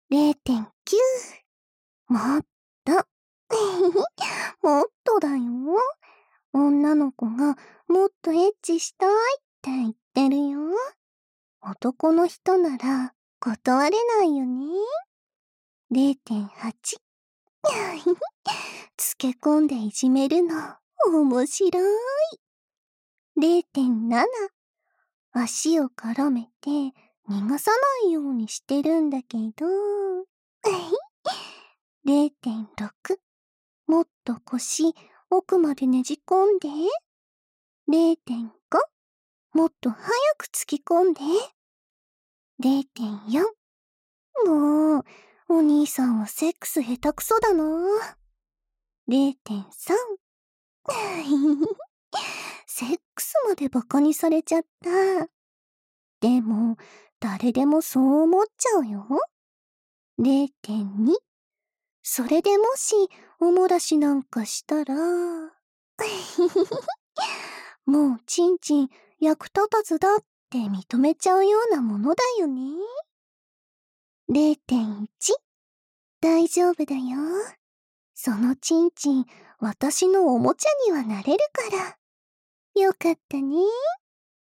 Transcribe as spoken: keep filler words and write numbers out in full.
れいてんきゅう。もっと。もっとだよ。女の子がもっとエッチしたいって言ってるよ。男の人なら断れないよね。れいてんはち。つけ込んでいじめるの面白い。れいてんなな。足を絡めて逃がさないようにしてるんだけど。れいてんろく。もっと腰奥までねじ込んで。れいてんご。もっと早く突き込んで。れいてんよん。もう、お兄さんはセックス下手くそだな。れいてんさん。セックスまでバカにされちゃった。でも、誰でもそう思っちゃうよ。れいてんに。それでもし、おもらしなんかしたら、もうちんちん役立たずだって認めちゃうようなものだよね。れいてんいち。大丈夫だよ。そのちんちん、私のおもちゃにはなれるから。よかったね。